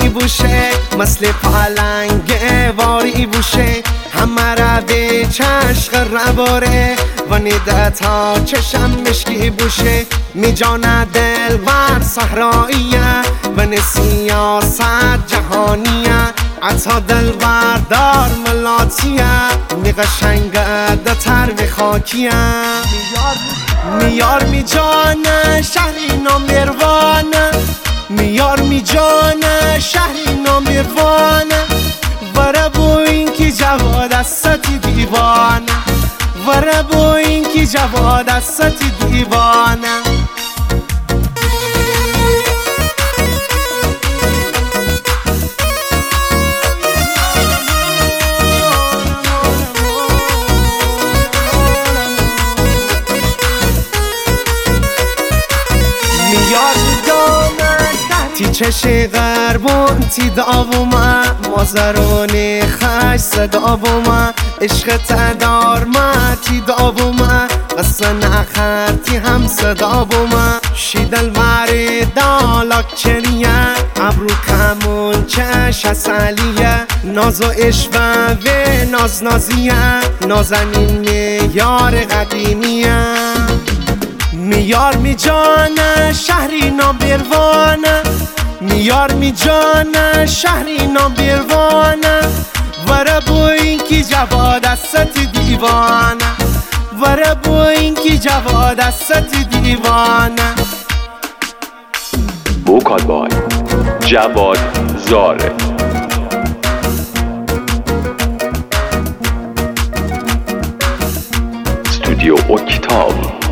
واری بوشه مثل پلنگ واری بوشه همه را به چشق رباره و نیده تا چشم مشکی بوشه می جانه دل بر صحراییه و نی سیاست جهانیه عطا دل بردار ملاتیه می قشنگه ده تر و خاکیه میار می جانه شهری نامروانه میار می جانه شهری نامروانه وره بو این کی جواد از ستی دیوانه وره بو این کی جواد از ستی دیوانه تی چشی غربون تی داوما مازرونی خش صداوما عشق تدار ما تی داوما قصه نخر تی هم صداوما شیدل واری دالاک چریه ابرو کمون چش اصلیه ناز و عشوه و ناز نازیه نازنین میار قدیمیه میار می جانه شهری نامبروانه میار می جانه شهری نامبروانه وره بو این کی جواد از ستی دیوانه وره بو این کی جواد از ستی دیوانه وکال بای جواد زاره استودیو اکتاب